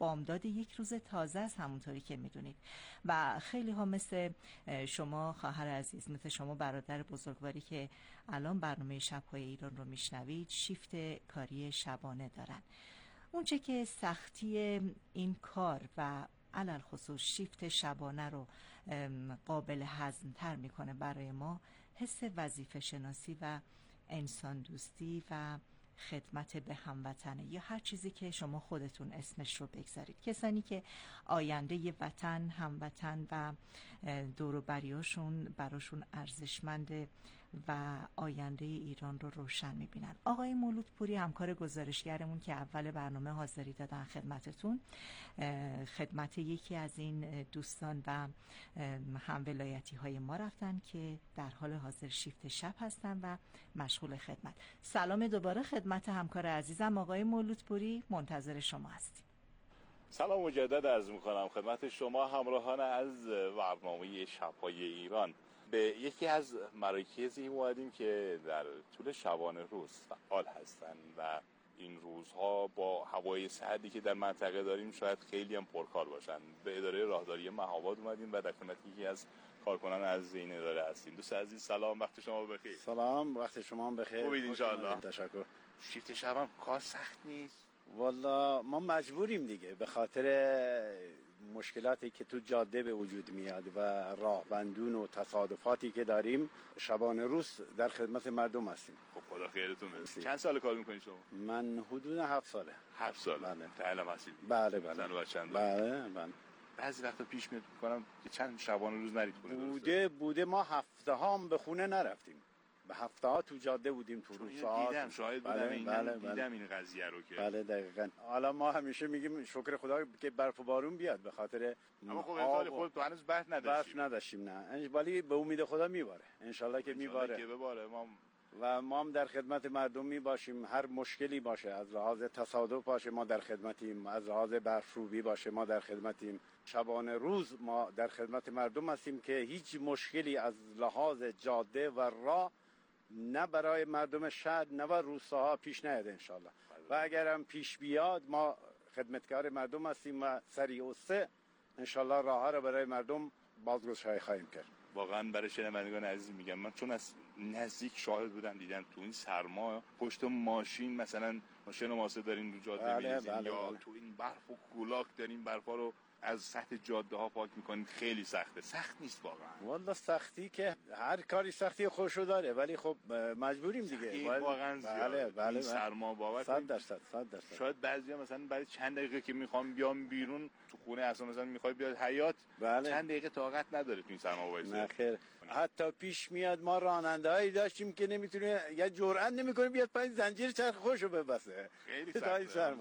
بامداد یک روز تازه است همونطوری که میدونید و خیلی ها مثل شما خواهر عزیز، مثل شما برادر بزرگواری که الان برنامه شب‌های ایران رو میشنوید، شیفت کاری شبانه دارن. اونچه که سختی این کار و علل خصوص شیفت شبانه رو قابل هضم تر میکنه برای ما، حس وظیفه شناسی و انسان دوستی و خدمت به هموطنه، یا هر چیزی که شما خودتون اسمش رو بگذارید. کسانی که آینده وطن، هموطن و دور و بریاشون براشون ارزشمنده و آینده ایران رو روشن میبینن. آقای مولودپوری، همکار گزارشگرمون که اول برنامه حاضری دادن خدمتتون، خدمت یکی از این دوستان و هم ولایتی های ما رفتن که در حال حاضر شیفت شب هستن و مشغول خدمت. سلام دوباره خدمت همکار عزیزم آقای مولودپوری، منتظر شما هستیم. سلام مجدد عرض میکنم خدمت شما همراهان از برنامه شب‌های ایران. به یکی از مراکزی اومدیم که در طول شبانه روز فعال هستن و این روزها با هوای سردی که در منطقه داریم شاید خیلی هم پرکار باشن. به اداره راهداری مهاباد اومدیم و در خدمت یکی از کارکنان از این اداره هستیم. دوست عزیز سلام، وقت شما بخیر. سلام، وقت شما هم بخیر. خوبید ان شاء الله؟ تشکر. شیفت شب هم کار سخت نیست؟ والا ما مجبوریم دیگه، به خاطر مشکلاتی که تو جاده به وجود میاد و راهبندون و تصادفاتی که داریم، شبانه روز در خدمت مردم هستیم. خب خدا خیرتون بده. چند سال کار میکنید شما؟ من حدود 7 ساله. 7 سال. بله. تعلم هستید؟ بله بله. زن و بچه هم بله بله. بعضی وقتا پیش میاد کنم که چند شبانه روز نرید خونه. بوده ما هفته ها هم به خونه نرفتیم. به هفته ها تو جاده بودیم، تو روزها دیدم، شاهد بودم. بله دیدم این قضیه رو که بله دقیقاً. حالا ما همیشه میگیم شکر خدا که برف و بارون بیاد، به خاطر اما خب امسال خود تو هنوز برف نداشتیم. نه ولی به امید خدا میباره، انشالله که میباره که بباره. ما هم در خدمت مردم می باشیم. هر مشکلی باشه، از لحاظ تصادف باشه ما در خدمتیم، از لحاظ برفروبی باشه ما در خدمتیم. شبانه روز ما در خدمت مردم هستیم که هیچ مشکلی از لحاظ جاده و راه نه برای مردم شهر نه برای روستاها پیش نیاد انشالله. و اگرم پیش بیاد ما خدمتکار مردم هستیم و سریع و سه انشالله راه ها رو برای مردم بازگشایی خواهیم کرد. واقعا برای شنوندگان عزیز میگم، من چون از نزدیک شاهد بودم، دیدم تو این سرما پشت ماشین مثلا ماشین ماسه دارین رو جاده میریزین یا تو این برف و کولاک دارین برفا رو از سطح جاده ها پاک میکنین. خیلی سخته. سخت نیست واقعا؟ والله سختی که هر کاری سختی خودشو داره، ولی خب مجبوریم دیگه. واقعا زیاده. بله سرما باور 100%. شاید بعضیا مثلا برای چند دقیقه که میخوام بیام بیرون تو خونه اصلا مثلا میخوای بیاد حیاط، چند دقیقه طاقت نداره تو این سرما وایسه. نه خیر، حتی پیش میاد ما راننده‌ای داشتیم که نمیتونه یا جرئت نمیکنه بیاد پایین زنجیر چرخ خودشو ببسه. خیلی سخته.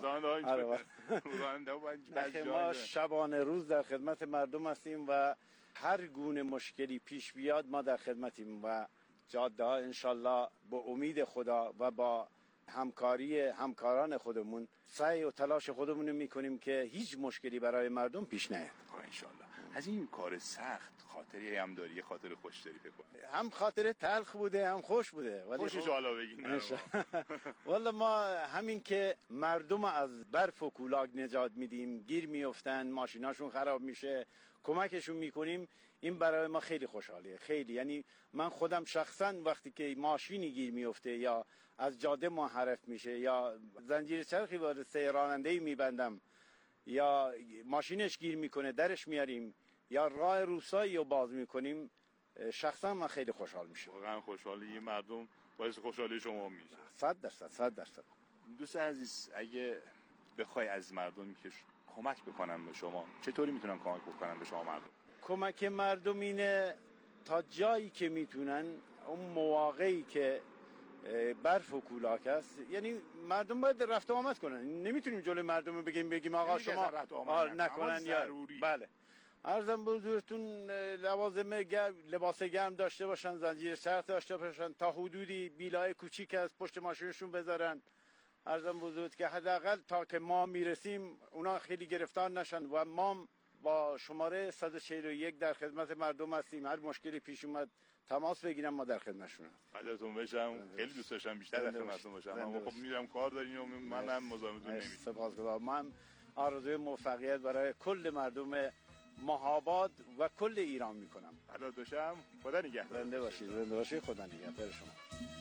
ما شبانه روز در خدمت مردم هستیم و هر گونه مشکلی پیش بیاد ما در خدمتیم و جاده ها انشالله با امید خدا و با همکاران خودمون سعی و تلاش خودمون رو میکنیم که هیچ مشکلی برای مردم پیش نیاد. انشالله. از این کار سخت خاطری هم داری؟ یه خاطر خوش داری فکر کنم؟ هم خاطر تلخ بوده هم خوش بوده. خوشش حالا بگین. والا ما همین که مردم از برف و کولاک نجات میدیم، گیر میافتن، ماشیناشون خراب میشه، کمکشون میکنیم، این برای ما خیلی خوشحالیه. خیلی، یعنی من خودم شخصا وقتی که ماشینی گیر میفته یا از جاده منحرف میشه یا زنجیر چرخی وارد راننده‌ای میبندم یا ماشینش گیر میکنه درش میاریم یا راه روستایی رو باز میکنیم، شخصا من خیلی خوشحال میشم. واقعا خوشحالی مردم باعث خوشحالی شما میشه. 100%. دوست عزیز، اگه بخوای از مردم که کمک بکنن به شما، چطوری میتونن کمک بکنن به شما مردم؟ کمک مردم اینه تا جایی که میتونن، اون مواقعی که برف و کولاک است، یعنی مردم باید رفت و آمد کنن. نمیتونیم جلوی مردم رو بگیم آقا شما نکنن یا بله. عرضم بزرگتون لباس گرم داشته باشن، زنجیر چرخ داشته باشن، تا حدودی بیلای کوچیک از پشت ماشینشون بذارن. عرضم بزرگ که حداقل تا که ما میرسیم اونا خیلی گرفتار نشن و ما با شماره 141 در خدمت مردم هستیم. هر مشکلی پیش اومد تماس بگیرم، ما در خدمتشونم. فداتون بشم. خیلی دوست داشتم بیشتر در خدمتتون باشم، اما خب میرم کار دارین و منم مزاحمتون نمیشم. سپاسگزارم. ما هم آرزوی موفقیت برای کل مردم مهاباد و کل ایران میکنم. حالا دوشم خدا نگهدار. زنده باشید، خدا نگهدار شما.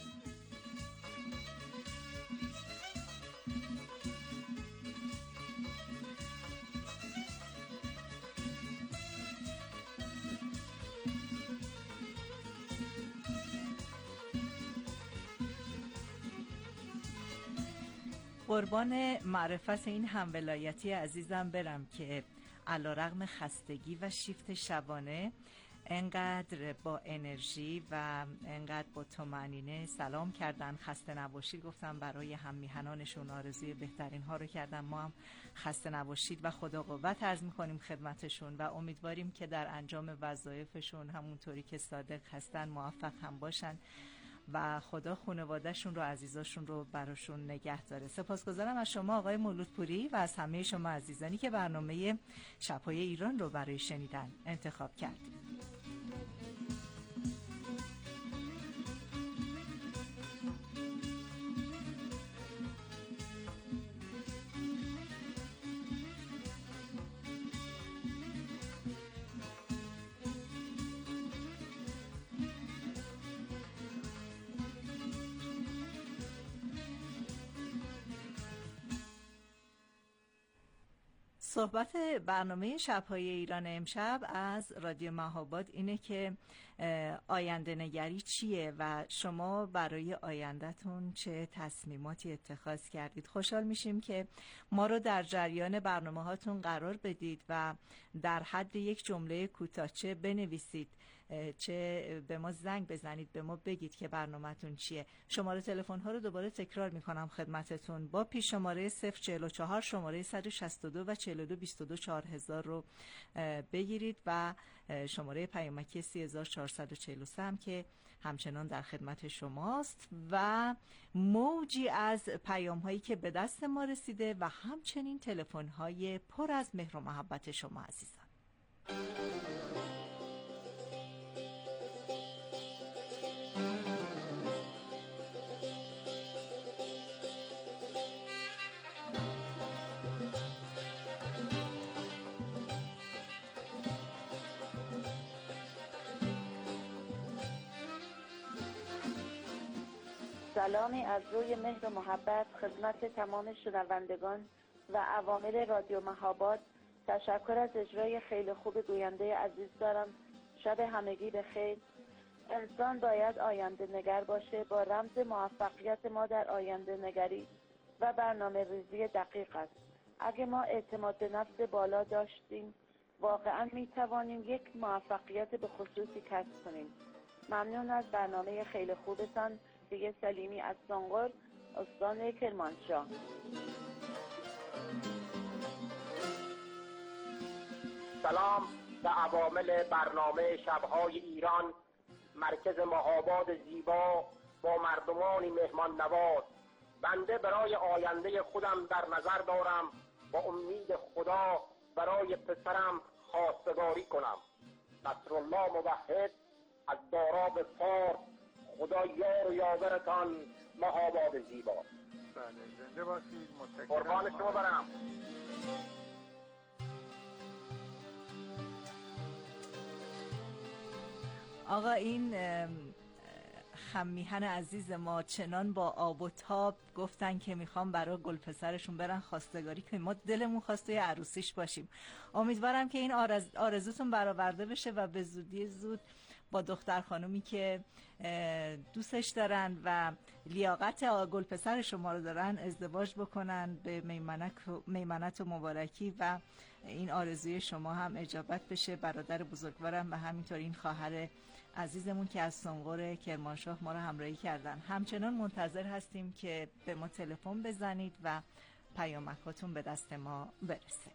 قربان معرفت این همولایتی عزیزم برم که علیرغم خستگی و شیفت شبانه انقدر با انرژی و انقدر با طمأنینه سلام کردن. خسته نباشید گفتم، برای هم میهنانشون آرزوی بهترین ها رو کردن. ما هم خسته نباشید و خدا قوت عرض میکنیم خدمتشون و امیدواریم که در انجام وظایفشون همونطوری که صادق هستن موفق هم باشن و خدا خانواده‌شون رو، عزیزاشون رو براشون نگه داره. سپاسگزارم از شما آقای مولودپوری و از همه شما عزیزانی که برنامه شب‌های ایران رو برای شنیدن انتخاب کردید. صحبت برنامه شب‌های ایران امشب از رادیو مهاباد اینه که آینده نگری چیه و شما برای آینده‌تون چه تصمیماتی اتخاذ کردید. خوشحال میشیم که ما رو در جریان برنامه هاتون قرار بدید و در حد یک جمله کوتاه‌چه بنویسید، چه به ما زنگ بزنید، به ما بگید که برنامه‌تون چیه. شماره تلفن ها رو دوباره تکرار میکنم خدمتتون. با پیش شماره 044 شماره 162 و 42224000 رو بگیرید و شماره پیامکی 3443 هم که همچنان در خدمت شماست و موجی از پیام هایی که به دست ما رسیده و همچنین تلفن های پر از مهر و محبت شما عزیزان. سلامی از روی مهر و محبت خدمت تمام شنوندگان و عوامل رادیو مهاباد. تشکر از اجرای خیلی خوب گوینده عزیز دارم. شب همگی به خیر. انسان باید آینده نگر باشه. با رمز موفقیت ما در آینده نگری و برنامه ریزی دقیق است. اگه ما اعتماد به نفس بالا داشتیم واقعا می توانیم یک موفقیت به خصوصی کسب کنیم. ممنون از برنامه خیلی خوبتان. دیگه سلیمی از سنگور، استان کرمانشاه. سلام به عوامل برنامه شب‌های ایران. مرکز مهاباد زیبا با مردمانی مهمان نواز. بنده برای آینده خودم در نظر دارم با امید خدا برای پسرم خواستگاری کنم. نصرالله موحد از داراب فارس. خدا یار و یاورتان مهاباد زیبا. بله زنده باشید. متشکرم. قربان شما برم. آقا این خمیهن عزیز ما چنان با آب و تاب گفتن که میخوام برای گل پسرشون برن خواستگاری کنیم. ما دلمون خواسته یه عروسیش باشیم. امیدوارم که این آرزوتون برآورده بشه و به زودی زود با دختر خانومی که دوستش دارن و لیاقت گل پسر شما رو دارن ازدواج بکنن به میمنت و مبارکی و این آرزوی شما هم اجابت بشه. برادر بزرگوارم و همینطور این خواهر عزیزمون که از سنگور کرمانشاه ما رو همراهی کردن. همچنان منتظر هستیم که به ما تلفن بزنید و پیامکاتون به دست ما برسه.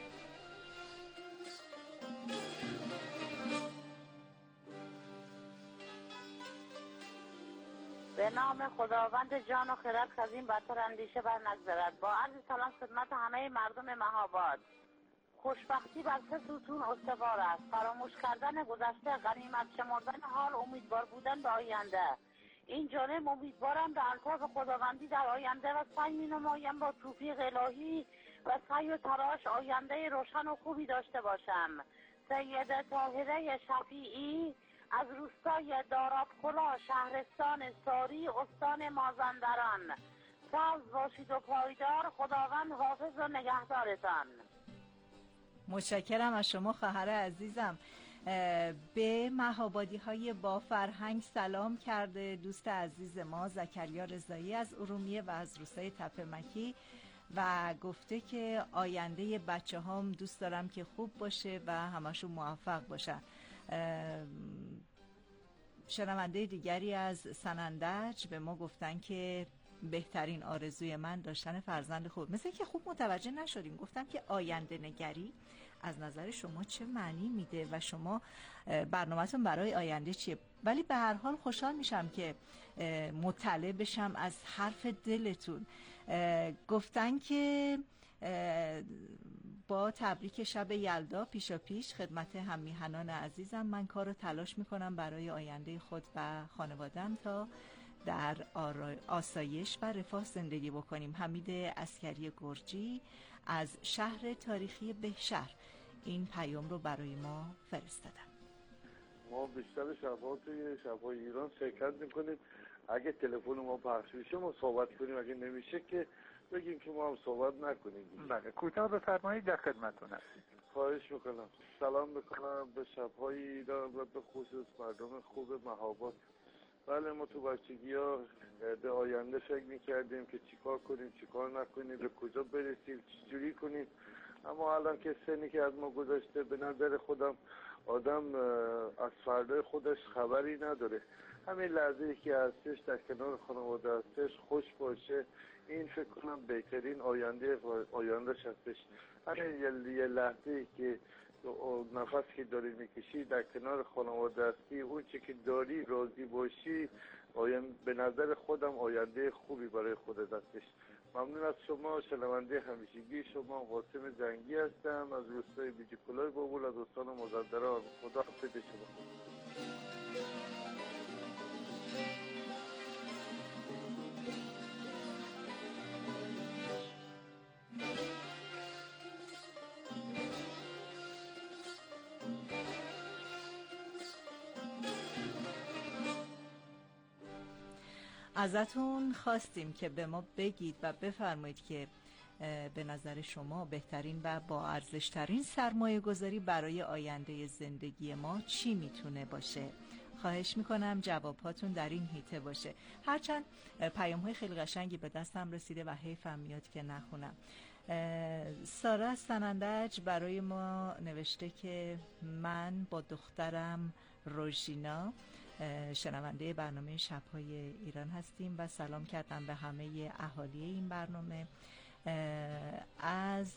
به نام خداوند جان و خرد خزین برتر اندیشه بر نگذرد. با عرض سلام خدمت همه مردم مهاباد. خوشبختی بر سه ستون استوار است: فراموش کردن گذشته، غنیمت شمردن حال، امیدوار بودن به آینده. این جانب امیدوارم به الطاف خداوندی در آینده و سعی می‌نمایم با توفیق الهی و سعی و تلاش آینده روشن و خوبی داشته باشم. سید طاهره شفیعی از روستای دارابخلا، شهرستان ساری، استان مازندران. سبز باشید و پایدار. خداوند حافظ و نگهدارتان. متشکرم از شما خواهر عزیزم. به مهابادی های با فرهنگ سلام کرده دوست عزیز ما زکریا رضایی از ارومیه و از روستای تپه‌مکی و گفته که آینده بچه هام دوست دارم که خوب باشه و همشون موفق باشن. شنونده دیگری از سنندج به ما گفتن که بهترین آرزوی من داشتن فرزند خوب. مثل که خوب متوجه نشدیم. گفتم که آینده نگری از نظر شما چه معنی میده و شما برنامه‌تون برای آینده چیه؟ ولی به هر حال خوشحال میشم که مطلع بشم از حرف دلتون. گفتن که با تبریک شب یلدا پیشا پیش خدمت هم‌میهنان عزیزم، من کار و تلاش میکنم برای آینده خود و خانوادم تا در آسایش و رفاه زندگی بکنیم. حمید عسکری گرجی از شهر تاریخی بهشهر این پیام رو برای ما فرستادن. ما بیشتر شب‌ها توی شب‌های ایران شرکت میکنیم. اگه تلفن ما پخش بشه ما صحبت کنیم، اگه نمیشه که بگیم که ما هم صحبت نکنیم. بله، کوتاه بفرمایید، در خدمتتون هستیم. خواهش میکنم. سلام میکنم به شب‌های ایران و به خصوص مردم خوب مهاباد. بله، ما تو بچگی‌ها به آینده فکر میکردیم که چیکار کنیم چیکار نکنیم، به کجا برسیم چجوری کنیم، اما الان که سنی که از ما گذشته به نظر خودم آدم از فردای خودش خبری نداره. همین لحظه‌ای که هستش در کنار خانواده هستش خوش باشه، این فکر کنم بهترین آیندهش هستش. همین یه لحظه‌ای که نفس که داری میکشی در کنار خانواده هستی، اون چی که داری راضی باشی، به نظر خودم آینده خوبی برای خودت هستش. ممنون از شما. شنونده همیشگی شما قاسم زنگی هستم از روستای بیجیکلای بابول از استان مازندران. خدا حافظ شما. ازتون خواستیم که به ما بگید و بفرمایید که به نظر شما بهترین و با ارزشترین سرمایه گذاری برای آینده زندگی ما چی میتونه باشه. خواهش میکنم جواباتون در این حیطه باشه. هرچند پیام های خیلی قشنگی به دستم رسیده و حیفم میاد که نخونم. سارا از سنندج برای ما نوشته که من با دخترم روژینا شنونده برنامه شب‌های ایران هستیم و سلام کردم به همه اهالی این برنامه. از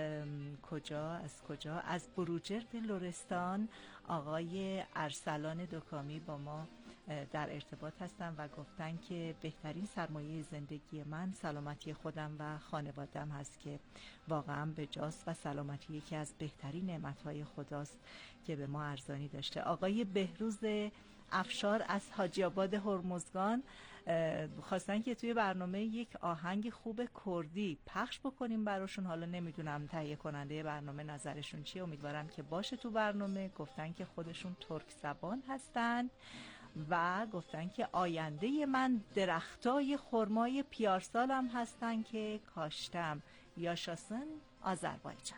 کجا؟ از بروجرد لرستان آقای ارسلان دکامی با ما در ارتباط هستن و گفتن که بهترین سرمایه زندگی من سلامتی خودم و خانوادم هست که واقعا بجاست و سلامتی یکی از بهترین نعمت‌های خداست که به ما ارزانی داشته. آقای بهروز افشار از حاجی آباد هرمزگان خواستن که توی برنامه یک آهنگ خوب کردی پخش بکنیم براشون. حالا نمیدونم تهیه کننده برنامه نظرشون چیه، امیدوارم که باشه تو برنامه. گفتن که خودشون ترک زبان هستن و گفتن که آینده من درختای خرمای پیارسالم هستن که کاشتم. یاشاسن، آذربایجان.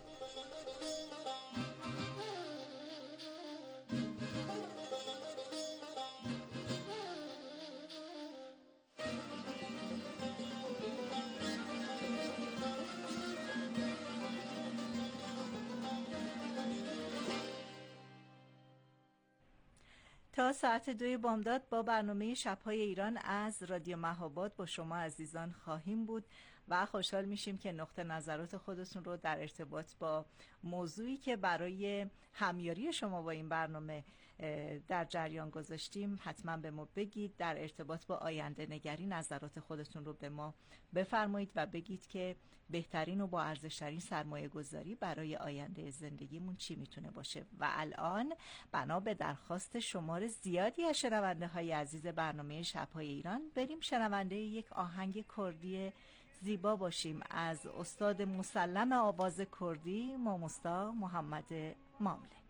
تا ساعت 2 بامداد با برنامه شب‌های ایران از رادیو مهاباد با شما عزیزان خواهیم بود و خوشحال میشیم که نقطه نظرات خودتون رو در ارتباط با موضوعی که برای همیاری شما با این برنامه در جریان گذاشتیم حتما به ما بگید. در ارتباط با آینده نگری نظرات خودتون رو به ما بفرمایید و بگید که بهترین و با ارزشترین سرمایه گذاری برای آینده زندگیمون چی میتونه باشه. و الان بنا به درخواست شمار زیادی از شنونده های عزیز برنامه شب‌های ایران بریم شنونده یک آهنگ کردی زیبا باشیم از استاد مسلم آواز کردی ماموستا محمد مامله.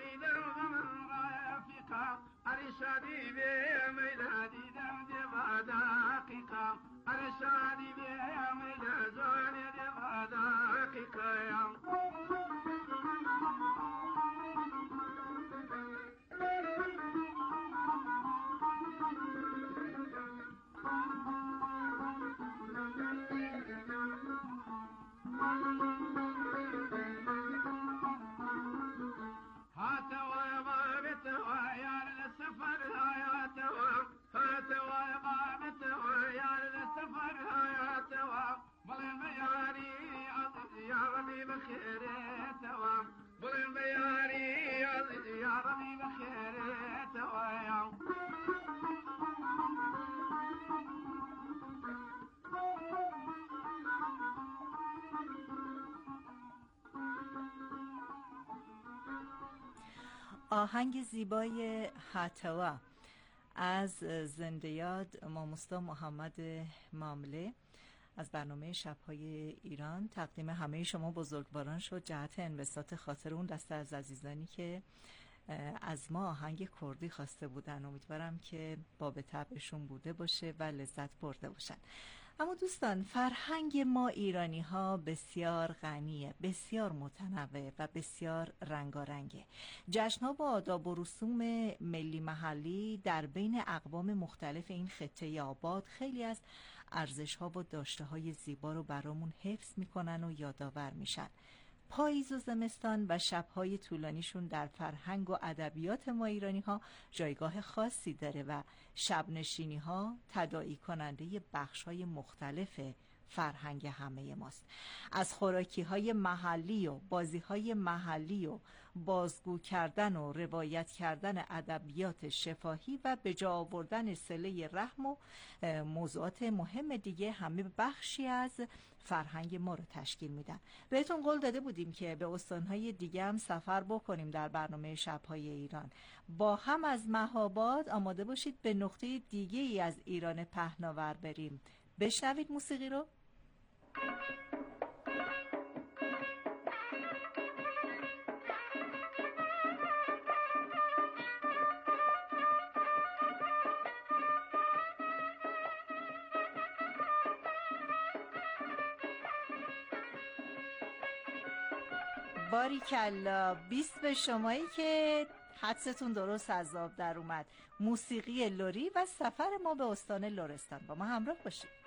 شادی به میدادی دم آهنگ زیبای هتوا از زنده یاد ماموستا محمد مامله از برنامه شب‌های ایران تقدیم همه شما بزرگواران شد جهت انبساط خاطر اون دسته از عزیزانی که از ما آهنگ کردی خواسته بودن. امیدوارم که باب طبعشون بوده باشه و لذت برده باشن. اما دوستان، فرهنگ ما ایرانی ها بسیار غنیه، بسیار متنوع و بسیار رنگارنگه. جشن ها با آداب و رسوم ملی محلی در بین اقوام مختلف این خطه آباد خیلی از ارزش ها و داشته های زیبا رو برامون حفظ میکنن و یادآور میشن. پاییز و زمستان و شب‌های طولانیشون در فرهنگ و ادبیات ما ایرانی‌ها جایگاه خاصی داره و شب‌نشینی‌ها تداعی کننده بخش‌های مختلف فرهنگ همه ماست. از خوراکی‌های محلی و بازی‌های محلی و بازگو کردن و روایت کردن ادبیات شفاهی و به جا آوردن صله رحم و موضوعات مهم دیگه همه بخشی از فرهنگ ما رو تشکیل میدن. بهتون قول داده بودیم که به استانهای دیگه هم سفر بکنیم در برنامه شب‌های ایران. با هم از مهاباد آماده باشید به نقطه دیگه ای از ایران پهناور بریم. بشنوید موسیقی رو. باریکلا، 20 به شمایی که حدستون درست از آب در اومد. موسیقی لری و سفر ما به استان لرستان. با ما همراه باشید.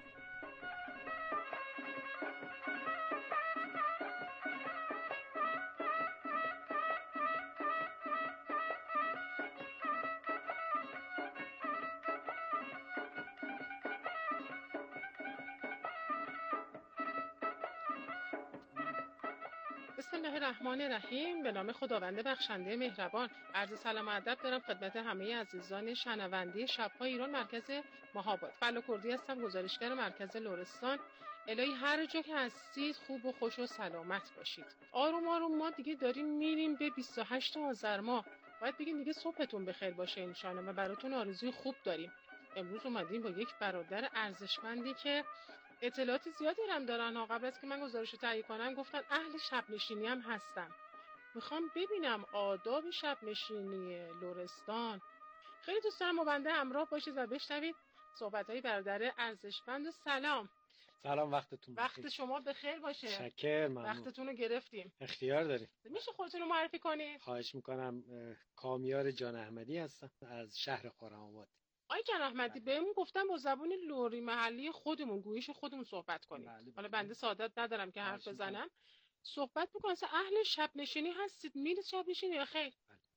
بسم الله الرحمن الرحیم. به نام خداوند بخشنده مهربان. عرض سلام و ادب دارم خدمت همه عزیزان شنونده شب‌های ایران مرکز مهاباد. فلا کردی هستم، گزارشگر مرکز لرستان. الهی هر جا که هستید خوب و خوش و سلامت باشید. آروم آروم ما دیگه داریم میریم به 28 آذر ماه. باید بگیم دیگه صبحتون بخیر باشه انشالله و براتون آرزوی خوب داریم. امروز اومدیم با یک برادر ارزشمندی که اطلاعات زیادی هم دارن ها. قبل از که من گزارش رو تهیه کنم گفتن اهل شب نشینی هم هستن. میخوام ببینم آداب شب نشینی لرستان. خیلی دوست دارم با بنده همراه باشید و بشنوید صحبت‌های برادر ارزشمند. و سلام. وقتتون بخیر. وقت شما بخیر باشه. شکر، ممنون. وقتتون رو گرفتیم. اختیار داریم. میشه خودتون رو معرفی کنید؟ خواهش میکنم. کامیار جان احمدی هستم از شهر خرم‌آباد. آقای جان احمدی بهمون گفتن با زبان لری محلی خودمون گویش خودمون صحبت کنیم. حالا بنده سعادت ندارم که حرف بزنم. صحبت میکنم. اهل شب نشینی هستید؟ میرید شب نشینی یا خیر؟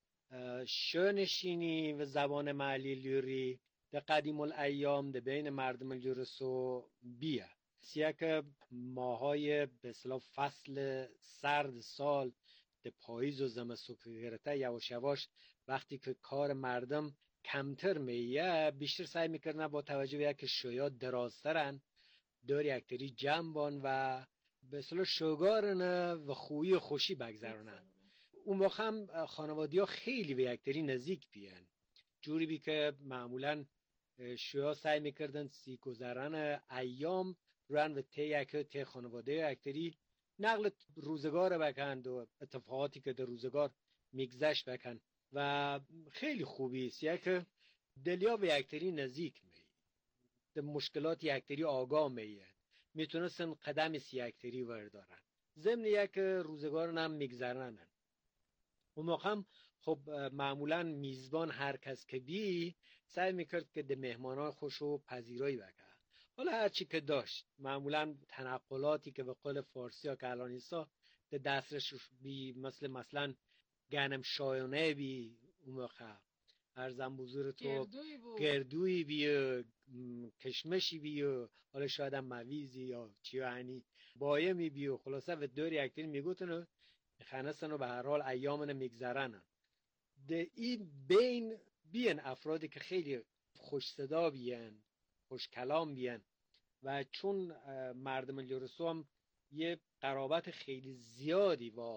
شو نشینی و زبان محلی لری ده قدیم الایام ده بین مردم لرسو بیه. که ماهای به اصطلاح فصل سرد سال ده پاییز و زمستون که گرفته یواش یواش وقتی که کار مردم کمتر میه بیشتر سعی میکردن با توجه به که شویات درازترن دور یکتری جنبان و به اصطلاح شوگارن و خویی و خوشی بگذرانن. اون موقع هم خانوادی ها خیلی به یکتری نزدیک بیان، جوری بی که معمولا شویا سعی میکردن سی گذران ایام روان و تی خانواده یکتری نقل روزگار بکند و اتفاقاتی که در روزگار میگذشت بکن و خیلی خوبی است که دلیا به یکتری نزدیک می در مشکلات یکتری آگاه میتونستن قدم یکتری وردارن ضمن یک روزگار هم میگذرنن. اون موقع هم خب معمولا میزبان هر کس که بی سعی میکرد که ده مهمانان خوشو پذیرایی بکنه. حالا هرچی که داشت معمولا تنقلاتی که به قول فارسی ها که الانیسا ده دسترش بی مثلا گنم شایانه بی اون موقع ارزم بزرگ تو گردوی بی کشمشی بی و حالا شاید هم مویزی یا چیوانی بایمی بی و خلاصه و دور یکتین میگوتن خنستن و به هر حال ایامن میگذرنن. ده این بین بیان افرادی که خیلی خوش صدا بیان خوش کلام بیان و چون مردم لرسو هم یه قرابت خیلی زیادی با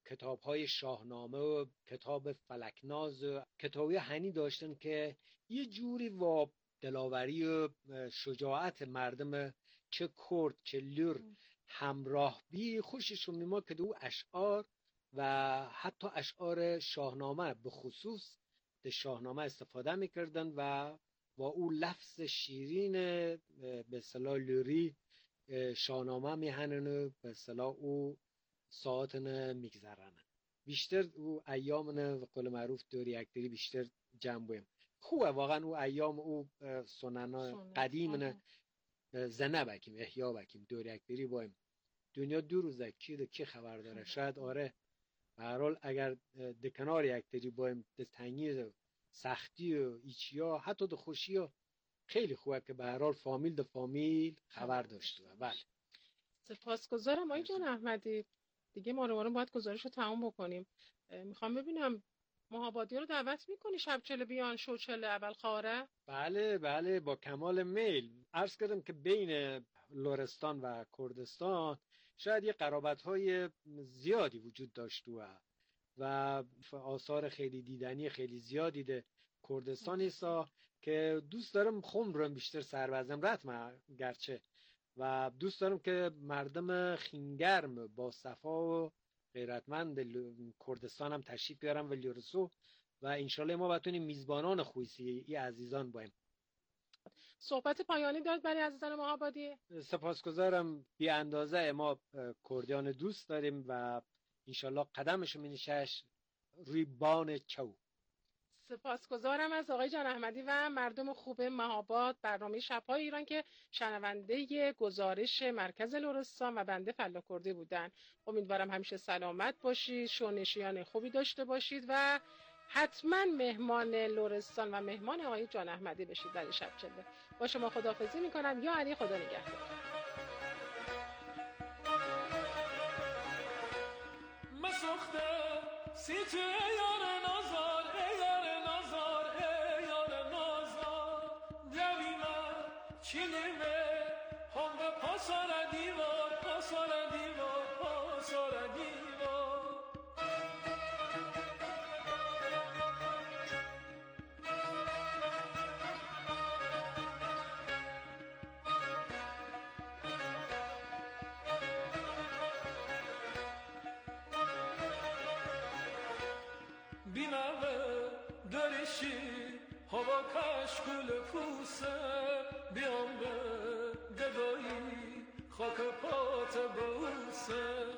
کتاب‌های شاهنامه و کتاب فلکناز و کتابی هنی داشتن که یه جوری و دلاوری و شجاعت مردم چه کرد چه لور همراه بی خوششون میما که دو اشعار و حتی اشعار شاهنامه به خصوص در شاهنامه استفاده میکردن و با او لفظ شیرین به اصطلاح لوری شاهنامه میهنن و به اصطلاح او ساعتن میگذرن. بیشتر او ایامن و قول معروف دوری اکتری بیشتر جمع بویم. خوبه واقعا او ایام او سنن قدیمن زنه بکیم احیا بکیم دوری اکتری بایم. دنیا دو روزه کی خبر داره. شاید آره به هر حال اگر ده کنار اکتری بایم ده تنگی سختی و ایچیا حتی ده خوشی ها خیلی خوبه که به هر حال فامیل ده فامیل خبر داشته. بله سپاسگزارم آقای جان احمدی. دیگه ما رو باید گزارش رو تمام بکنیم. میخوام ببینم مهابادی رو دعوت میکنی شب چله بیان شو چله اول خاره؟ بله با کمال میل. عرض کردم که بین لرستان و کردستان شاید یه قرابت‌های زیادی وجود داشته و آثار خیلی دیدنی خیلی زیادی ده کردستان ایسا که دوست دارم خون رو بیشتر سر بزنم رتم گرچه و دوست دارم که مردم خینگرم با صفا و غیرتمند کردستان هم تشریف بیارم و لیورسو و انشالله ما بتونیم میزبانان خویسی ای عزیزان بایم. صحبت پایانی دارد برای عزیزان مهابادی؟ سپاسگزارم. بی اندازه ما کردیان دوست داریم و انشالله قدمشو می نشش روی بان چو. سپاسگزارم از آقای جان احمدی و مردم خوب مهاباد، برنامه شب‌های ایران که شنونده گزارش مرکز لرستان و بنده فلاکردی بودن. امیدوارم همیشه سلامت باشید، شونشیان خوبی داشته باشید و حتما مهمان لرستان و مهمان آقای جان احمدی بشید در شب چله. با شما خداحافظی میکنم. یا علی، خدا نگهدار. بینمه درشی هوا کشکول پوسه بیام به گدایی خاک پات بوسه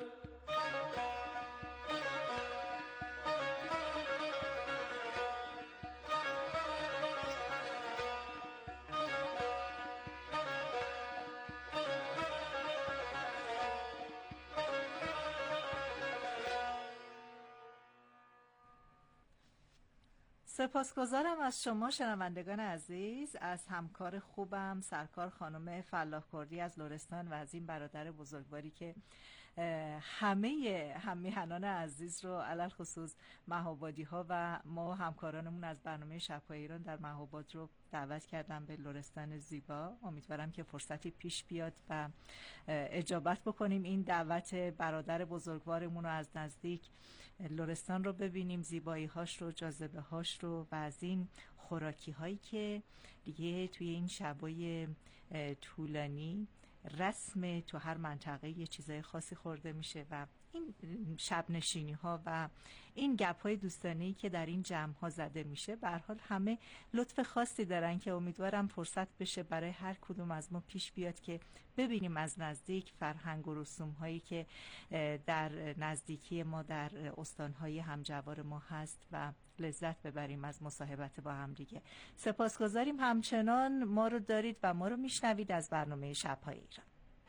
سپاسگزارم از شما شنوندگان عزیز، از همکار خوبم سرکار خانم فلاح‌کردی از لرستان و از این برادر بزرگواری که همه همیهنان عزیز رو علل خصوص مهابادی ها و ما همکارانمون از برنامه شب‌های ایران در مهاباد رو دعوت کردم به لرستان زیبا. امیدوارم که فرصتی پیش بیاد و اجابت بکنیم این دعوت برادر بزرگوارمون رو از نزدیک لرستان رو ببینیم، زیبایی هاش رو، جاذبه هاش رو و از این خوراکی هایی که دیگه توی این شبای طولانی رسم تو هر منطقه یه چیزای خاصی خورده میشه و این شب نشینی ها و این گپ های دوستانه‌ای که در این جمع ها زده میشه به هر حال همه لطف خاصی دارن که امیدوارم فرصت بشه برای هر کدوم از ما پیش بیاد که ببینیم از نزدیک فرهنگ و رسوم هایی که در نزدیکی ما در استان های همجوار ما هست و لذت ببریم از مصاحبت با هم دیگه. سپاسگزاریم همچنان ما رو دارید و ما رو میشنوید از برنامه شب‌های ایران.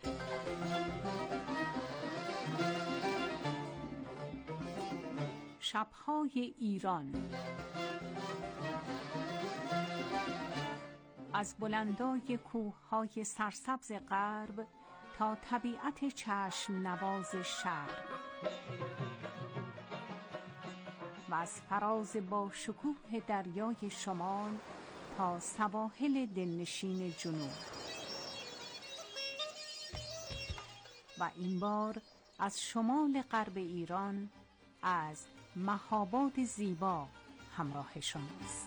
شب‌های ایران از بلندای کوه‌های سرسبز غرب تا طبیعت چشم نواز شرق و از فراز با شکوه دریای شمال تا سواحل دلنشین جنوب و این بار از شمال غرب ایران از مهاباد زیبا همراه شماست.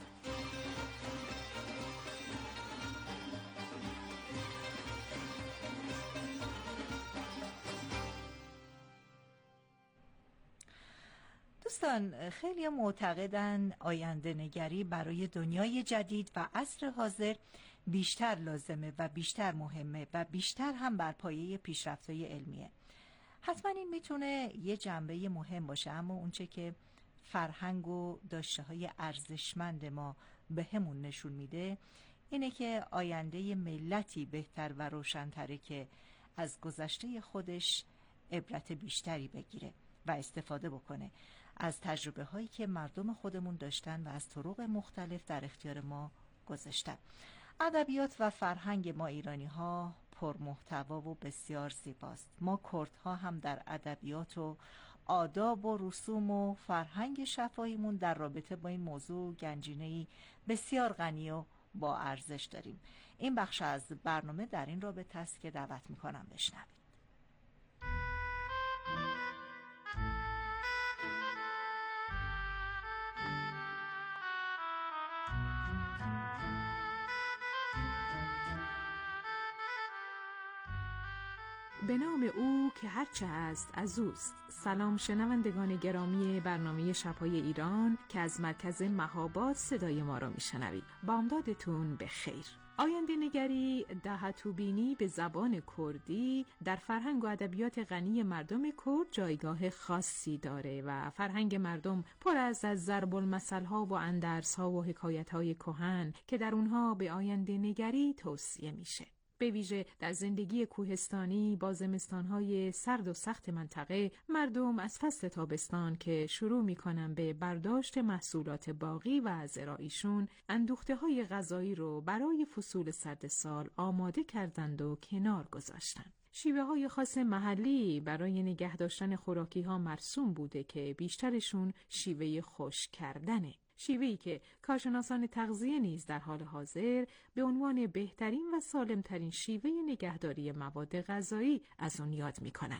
دوستان، خیلی معتقدن آینده نگری برای دنیای جدید و عصر حاضر بیشتر لازمه و بیشتر مهمه و بیشتر هم بر پایه پیشرفت‌های علمیه. حتما این میتونه یه جنبه مهم باشه، اما اونچه که فرهنگ و داشته‌های ارزشمند ما به همون نشون میده اینه که آینده ملتی بهتر و روشن‌تره که از گذشته خودش عبرت بیشتری بگیره و استفاده بکنه از تجربه هایی که مردم خودمون داشتن و از طرق مختلف در اختیار ما گذاشتن. ادبیات و فرهنگ ما ایرانی ها پرمحتوا و بسیار زیباست. ما کردها هم در ادبیات و آداب و رسوم و فرهنگ شفاهیمون در رابطه با این موضوع گنجینه‌ای بسیار غنی و با ارزش داریم. این بخش از برنامه در این رابطه است که دعوت میکنم بشنوید. به نام او که هرچه هست از اوست. سلام شنوندگان گرامی برنامه شب‌های ایران که از مرکز مهاباد صدای ما را میشنوید. بامدادتون به خیر. آینده نگری دهتوبینی به زبان کردی در فرهنگ و ادبیات غنی مردم کرد جایگاه خاصی داره و فرهنگ مردم پر از ضرب المثل‌ها و اندرس‌ها و حکایت‌های کهن که در اونها به آینده نگری توصیه میشه. به ویژه در زندگی کوهستانی با زمستان‌های سرد و سخت منطقه، مردم از فصل تابستان که شروع می‌کنن به برداشت محصولات باقی و از زراعیشون، اندوخته‌های غذایی رو برای فصول سرد سال آماده کردند و کنار گذاشتن. شیوه‌های خاص محلی برای نگه داشتن خوراکی‌ها مرسوم بوده که بیشترشون شیوه خشک کردنه. شیوهی که کارشناسان تغذیه نیز در حال حاضر به عنوان بهترین و سالمترین شیوه نگهداری مواد غذایی از اون یاد می‌کنند.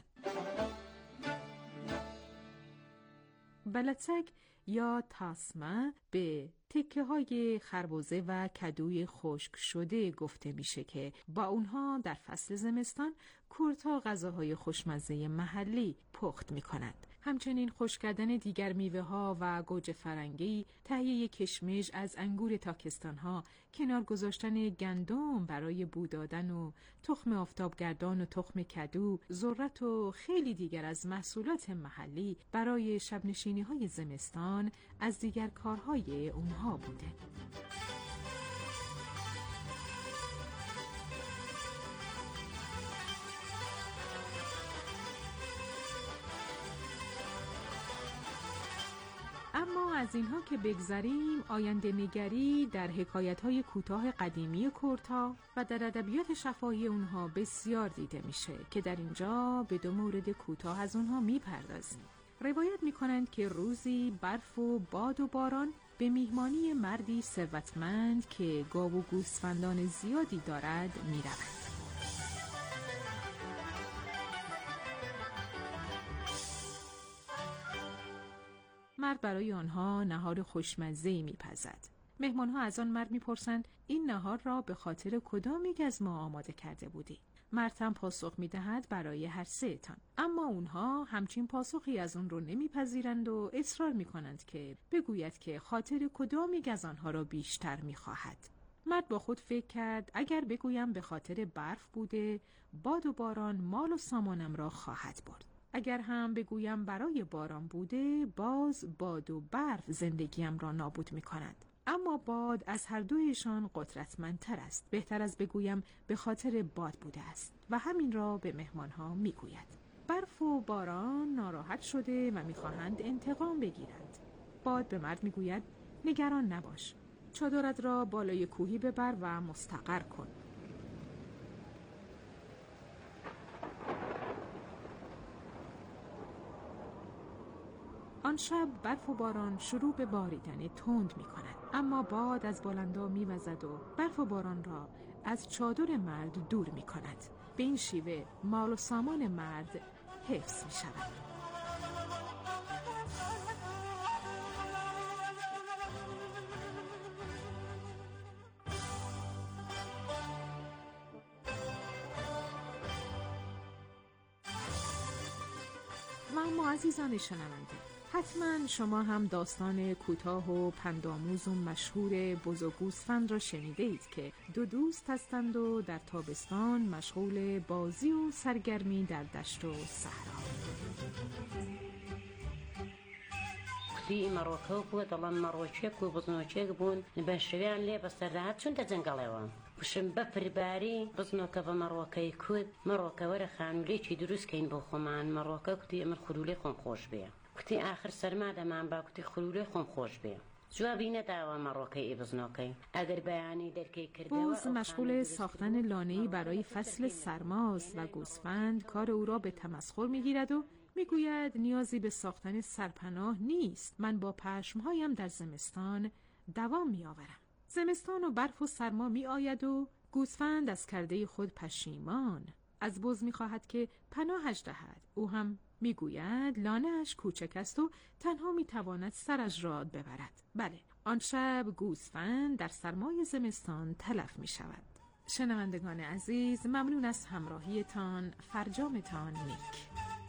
بلتسک یا تاسمه به تکه‌های خربزه و کدوی خشک شده گفته میشه که با اونها در فصل زمستان کردها غذاهای خوشمزه محلی پخت می‌کنند. همچنین خشک کردن دیگر میوه‌ها و گوجه فرنگی، تهیه کشمش از انگور تاکستان‌ها، کنار گذاشتن گندم برای بو دادن و تخم آفتابگردان و تخم کدو، ذرت و خیلی دیگر از محصولات محلی برای شبنشینی‌های زمستان از دیگر کارهای اونها بوده. اما از اینها که بگذریم، آینده نگری در حکایت‌های کوتاه قدیمی کردها و در ادبیات شفاهی اونها بسیار دیده میشه که در اینجا به دو مورد کوتاه از اونها میپردازیم. روایت میکنند که روزی برف و باد و باران به میهمانی مردی ثروتمند که گاو و گوسفندان زیادی دارد میروند. مرد برای آنها نهار خوشمزه‌ای میپزد. مهمانها از آن مرد میپرسند این نهار را به خاطر کدام یک از ما آماده کرده بودی؟ مرد هم پاسخ میدهد برای هر سه تان. اما اونها همچین پاسخی از اون رو نمیپذیرند و اصرار میکنند که بگوید که خاطر کدام یک از آنها را بیشتر میخواهد. مرد با خود فکر کرد اگر بگویم به خاطر برف بوده، باد و باران مال و سامانم را خواهد برد. اگر هم بگویم برای باران بوده، باز باد و برف زندگیم را نابود می کند. اما باد از هر دویشان قدرتمندتر است. بهتر از بگویم به خاطر باد بوده است و همین را به مهمانها می گوید. برف و باران ناراحت شده و می خواهند انتقام بگیرند. باد به مرد می گوید نگران نباش. چادرت را بالای کوهی ببر و مستقر کن. آن شب برف و باران شروع به باریدن تند می کند. اما باد از بالندا می وزد و برف و باران را از چادر مرد دور می کند. به این شیوه مال و سامان مرد حفظ می شود. اما عزیزان شنونده، حتما شما هم داستان کوتاه و پندآموز و مشهور بز و گوسفند را شنیده اید که دو دوست هستند و در تابستان مشغول بازی و سرگرمی در دشت و صحرا. دی مروکو بود، الان مروچک و بزنوچک بون نباشیان لی بسرعت چون دزنگالیوام. وشم بپرباری بزنوکا و مروکای کود مروکا ور خانولی چی درست کین بخومان مروکا کتی امر خرولی خون خوش بیا. کتی آخر سرماده من با کتی خرولی خون خوش بیا. جوابی نداوا مروکای بزنوکای. اگر بیانی درکی کرده بز مشغول ساختن لانه‌ای برای فصل سرماست و گوسفند کار او را به تمسخر میگیرد و میگوید نیازی به ساختن سرپناه نیست، من با پشمهایم در زمستان دوام میآورم. زمستان و برف و سرما می آید و گوسفند از کرده خود پشیمان از بز می خواهد که پناهش دهد. او هم می گوید لانه اش کوچک است و تنها می تواند سرش را ببرد. بله، آن شب گوسفند در سرمای زمستان تلف می شود. شنوندگان عزیز، ممنون از همراهیتان. فرجامتان نیک.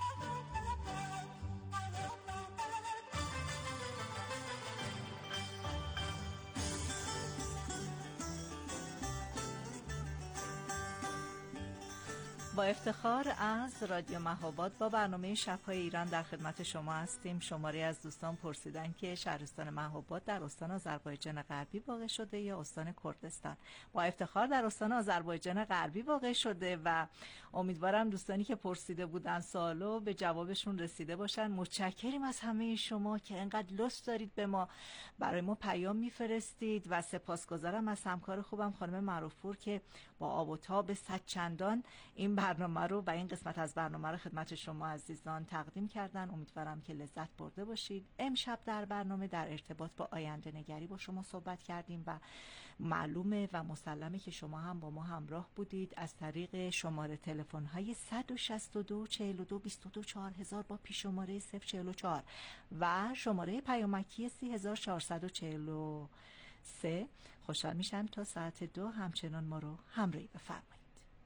با افتخار از رادیو مهاباد با برنامه شب‌های ایران در خدمت شما هستیم. شماری از دوستان پرسیدن که شهرستان مهاباد در استان آذربایجان غربی واقع شده یا استان کردستان. با افتخار در استان آذربایجان غربی واقع شده و امیدوارم دوستانی که پرسیده بودن سوالو به جوابشون رسیده باشن. متشکریم از همه شما که انقدر لطف دارید به ما، برای ما پیام میفرستید و سپاسگزارم از همکار خوبم خانم معروف‌پور که با آب و تاب صد چندان این برنامه رو و این قسمت از برنامه رو خدمت شما عزیزان تقدیم کردن. امیدوارم که لذت برده باشید. امشب در برنامه در ارتباط با آینده نگری با شما صحبت کردیم و معلومه و مسلمه که شما هم با ما همراه بودید از طریق شماره تلفن‌های 162 42 22 4000 با پیش شماره 044 و شماره پیامکی 3443. خوشحال میشم تا ساعت 2 همچنان ما رو همراهی بفرمایید.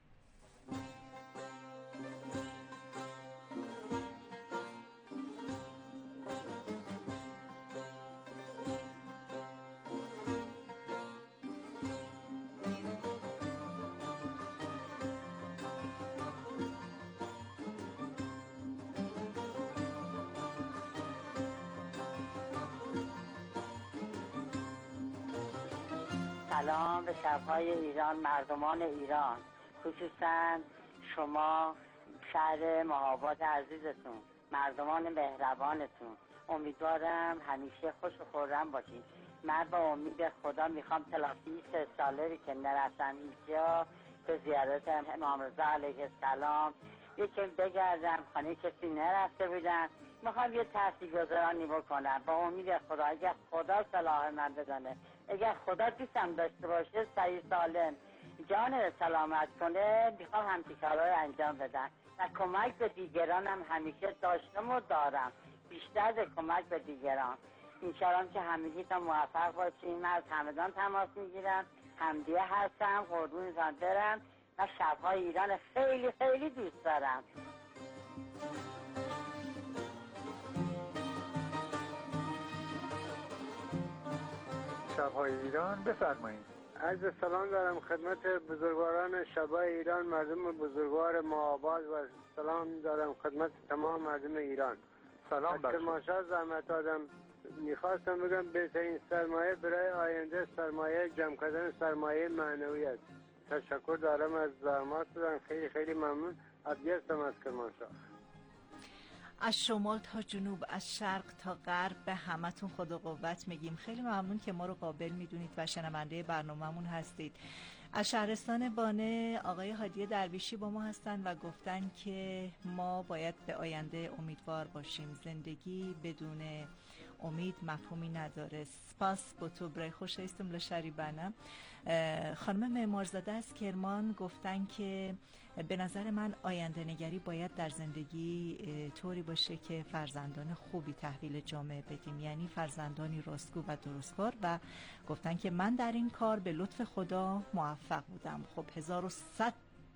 سلام به شب‌های ایران، مردمان ایران، خصوصا شما شهر مهاباد عزیزتون، مردمان مهربانتون. امیدوارم همیشه خوش و خرم باشید. من با امید خدا میخوام تلافی 3 ساله که نرفتم اینجا به زیارت امام رضا علیه السلام یکی بگردم، خانه کسی نرفته بودن، میخوام یه تاثیرگذارانی بکنم. با امید خدا اگر خدا صلاح من بدانه، اگر خدا دوستم داشته باشه، صحیح سالم جان سلامت کنه، میخوام همچین کارهای انجام بدم و کمک به دیگرانم همیشه داشتم و دارم، بیشتر از کمک به دیگران. انشاءالله که همگی تا موفق باشین. من از همدان تماس میگیرم، حمدیه هستم، قربونتان برم و شب‌های ایران خیلی خیلی دوست دارم. شب‌های ایران بفرمایید. عرض سلام دارم خدمت بزرگواران شب‌های ایران، مردم بزرگوار مهاباد و سلام دارم خدمت تمام مردم ایران. سلام بر شما. زحمت آدم میخواستم بگم بهترین سرمایه برای آینده سرمایه جمع کردن سرمایه معنوی است. تشکر دارم از زحماتتون، خیلی خیلی ممنون. عبدیستم از کرمانشاه. از شمال تا جنوب، از شرق تا غرب به همتون خدا قوت میگیم. خیلی ممنون که ما رو قابل میدونید و شنونده برنامه‌مون هستید. از شهرستان بانه آقای هادی درویشی با ما هستن و گفتن که ما باید به آینده امیدوار باشیم. زندگی بدون امید مفهومی نداره. سپاس با تو برای خوش استم لشریبانم. خانم معمارزاده از کرمان گفتن که به نظر من آینده نگری باید در زندگی طوری باشه که فرزندان خوبی تحویل جامعه بدیم، یعنی فرزندانی راستگو و درستکار، و گفتن که من در این کار به لطف خدا موفق بودم. خب 1100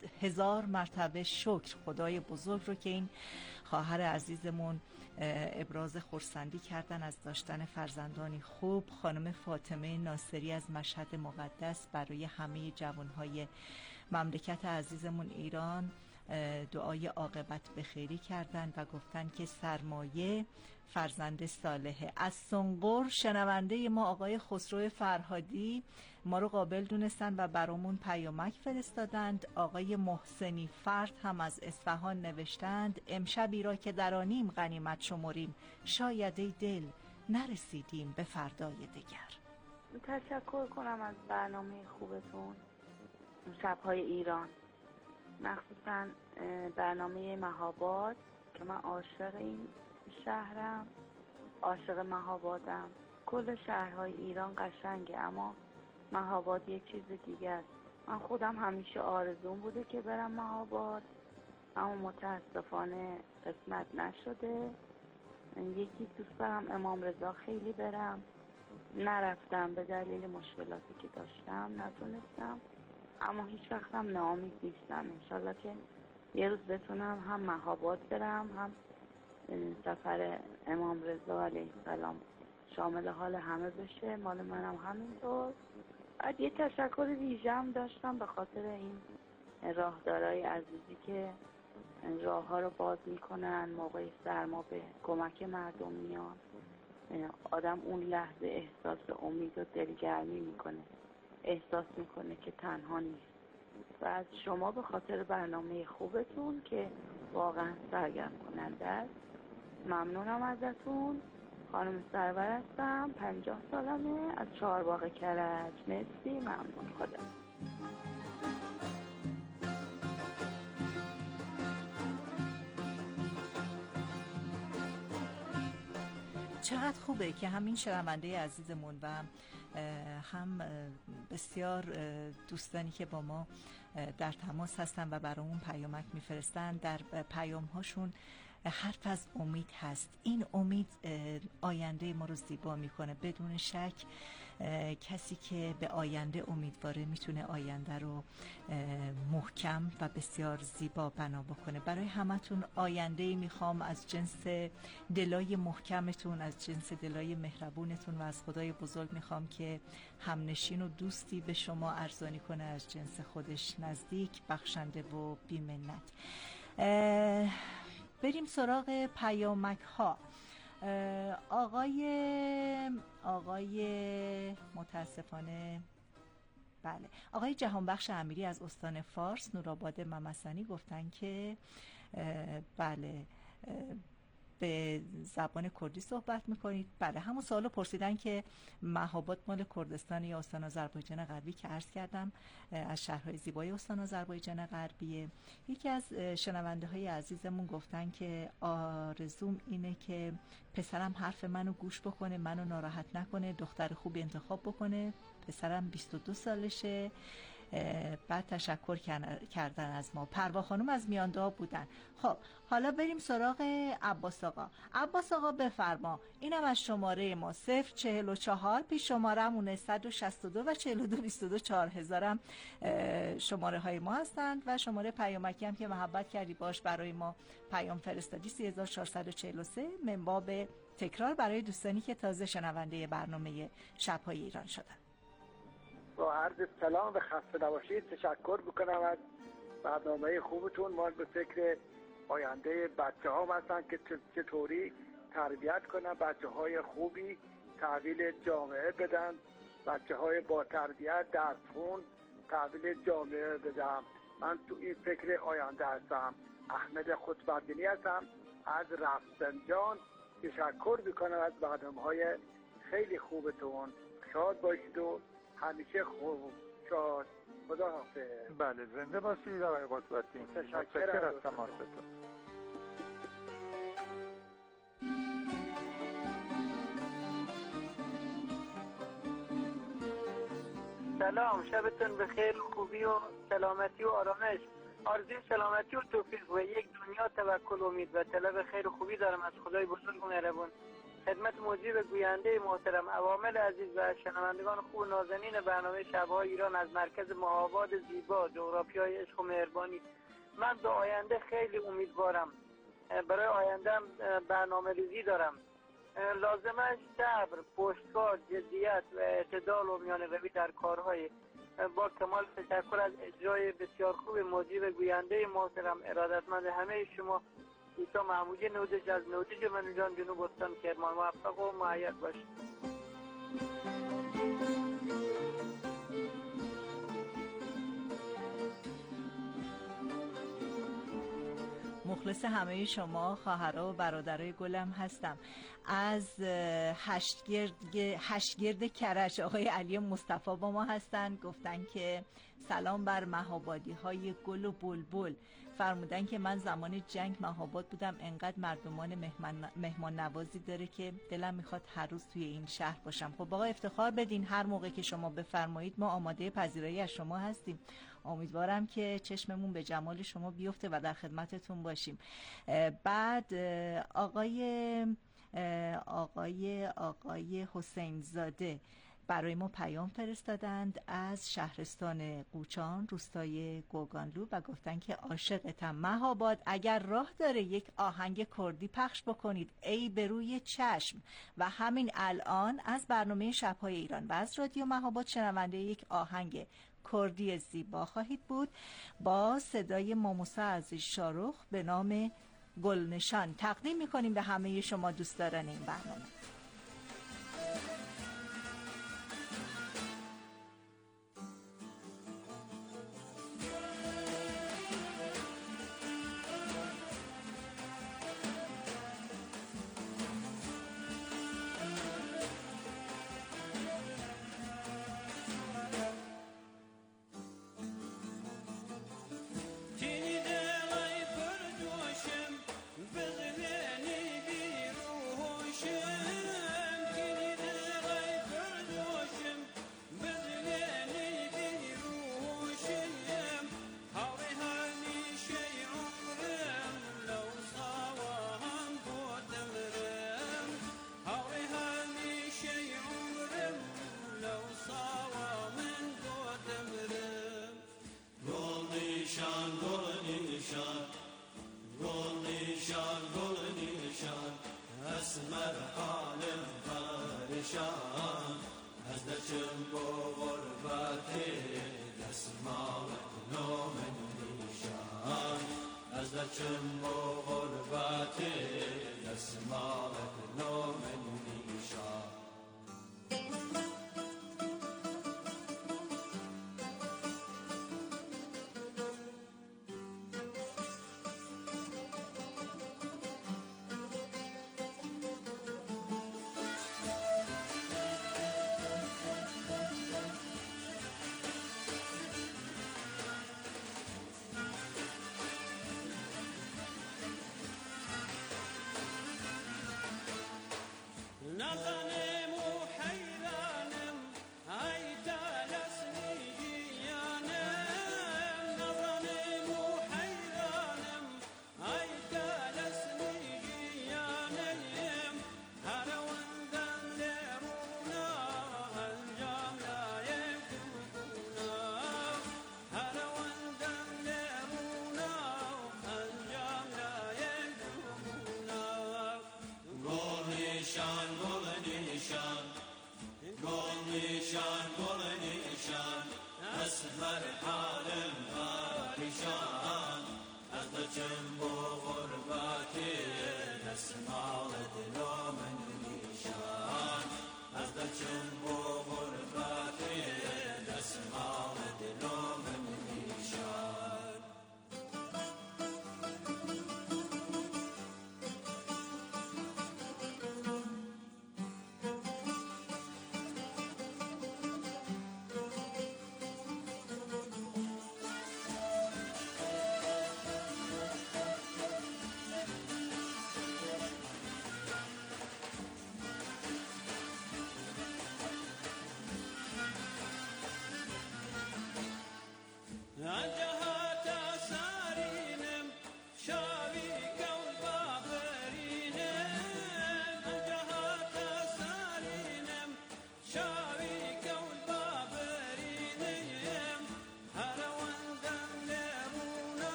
1000 مرتبه شکر خدای بزرگ رو که این خواهر عزیزمون ابراز خرسندی کردن از داشتن فرزندانی خوب. خانم فاطمه ناصری از مشهد مقدس برای همه جوانهای مملکت عزیزمون ایران دعای عاقبت بخیری کردن و گفتن که سرمایه فرزند صالحه. از سنقر شنونده ما آقای خسرو فرهادی ما رو قابل دونستن و برامون پیامک فرستادند. آقای محسنی فرد هم از اصفهان نوشتند امشبی را که درانیم غنیمت شمریم، شاید ای دل نرسیدیم به فردای دگر. تشکر کنم از برنامه خوبتون شب‌های ایران، مخصوصا برنامه مهاباد که من عاشق این شهرم، عاشق مهابادم. کل شهرهای ایران قشنگه اما مهاباد یک چیز دیگه است. من خودم همیشه آرزوم بوده که برم مهاباد اما متاسفانه قسمت نشده. یکی دوست دارم امام رضا خیلی برم، نرفتم به دلیل مشکلاتی که داشتم نتونستم، اما هیچ وقت هم ناامید نیستم. انشالله که یه روز بتونم هم مهاباد برم هم سفر امام رضا علیه السلام شامل حال همه بشه، مال منم همینطور. بعد یه تشکر ویژه هم داشتم به خاطر این راهدارای عزیزی که راه ها رو باز میکنن، موقع سرما به کمک مردم میان، آدم اون لحظه احساس امید و دلگرمی میکنه، احساس میکنه که تنها نیست. و از شما به خاطر برنامه خوبتون که واقعا سرگرم کننده است ممنونم ازتون. خانم سرور هستم، 50 سالمه، از چهارباغ کرج. مرسی، ممنون، خدا. چقدر خوبه که همین شنونده عزیزمون و هم بسیار دوستانی که با ما در تماس هستن و برامون پیامک میفرستن، در پیام هاشون حرف از امید هست. این امید آینده ما رو زیبا میکنه. بدون شک کسی که به آینده امیدواره میتونه آینده رو محکم و بسیار زیبا بنا بکنه. برای همتون آینده میخوام از جنس دلای محکمتون، از جنس دلای مهربونتون و از خدای بزرگ میخوام که همنشین و دوستی به شما ارزانی کنه از جنس خودش، نزدیک، بخشنده و بی‌منت. بریم سراغ پیامک ها. آقای متاسفانه بله، آقای جهانبخش امیری از استان فارس نورآباد ممسنی گفتن که بله به زبان کردی صحبت میکنید. بله، همون سوالو پرسیدن که مهاباد مال کردستان یا استان آذربایجان غربی که عرض کردم از شهرهای زیبای استان آذربایجان غربیه. یکی از شنونده های عزیزمون گفتن که آرزوم اینه که پسرم حرف منو گوش بکنه، منو ناراحت نکنه، دختر خوب انتخاب بکنه. پسرم 22 سالشه. بعد تشکر کردن از ما. پروا خانم از میاندا بودن. خب حالا بریم سراغ عباس آقا. عباس آقا بفرما. اینم از شماره ما 044 پیش شماره‌مونه 162 و 42224000 هم شماره های ما هستند و شماره پیامکی هم که محبت کردی باش برای ما پیام فرستادی 3443 من باب تکرار برای دوستانی که تازه شنونده برنامه شب‌های ایران شدن. با عرض سلام و خسته نباشید. تشکر میکنم از برنامه خوبتون. ما به فکر آینده بچه ها هستن که چطوری تربیت کنن، بچه های خوبی تحویل جامعه بدن، بچه های با تربیت درسخون تحویل جامعه بدن. من تو این فکر آینده هستم. احمد خطب‌الدینی هستم از رفسنجان. تشکر میکنم از برنامه‌های خیلی خوبتون. شاد باشید و همیشه خوب شاد. خدا حافظ. بله، زنده باشید آقای قطب‌الدین. تشکر از تماستون. سلام، شبتون بخیر، خوبی و سلامتی و آرامش. آرزوی سلامتی و توفیق و یک دنیا توکل و امید و طلب خیر و خوبی دارم از خدای بزرگ و مهربون. خدمت مجیب گوینده محترم، عوامل عزیز و شنوندگان خوب نازنین برنامه شب‌های ایران از مرکز مهاباد زیبا، جغرافیای عشق و مهربانی. من به آینده خیلی امیدوارم. برای آینده برنامه ریزی دارم. لازمه صبر، پشتکار، جدیت و اعتدال و میان روی در کارهای. با کمال تشکر از اجرای بسیار خوب مجیب گوینده محترم. ارادتمند همه شما. ایسا محمودی نودج از نودج منوجان جنوب استان کرمان. موفق و معید باشید. مخلص همه شما خواهرها و برادرای گلم هستم. از هشتگرد کرج آقای علی مصطفی با ما هستن. گفتن که سلام بر مهابادی های گل و بلبل. فرمودن که من زمان جنگ مهاباد بودم، انقدر مردمان مهمان نوازی داره که دلم میخواد هر روز توی این شهر باشم. خب آقا افتخار بدین، هر موقع که شما بفرمایید ما آماده پذیرایی از شما هستیم. امیدوارم که چشممون به جمال شما بیفته و در خدمتتون باشیم. بعد آقای حسین زاده برای ما پیام فرستادند از شهرستان قوچان روستای گوگانلو و گفتن که عاشقتم مهاباد، اگر راه داره یک آهنگ کردی پخش بکنید ای به روی چشم. و همین الان از برنامه شب‌های ایران و از رادیو مهاباد شنونده یک آهنگ کردی زیبا خواهید بود با صدای ماموسا عزیز شارخ به نام گلنشان. تقدیم میکنیم به همه شما دوستداران این برنامه.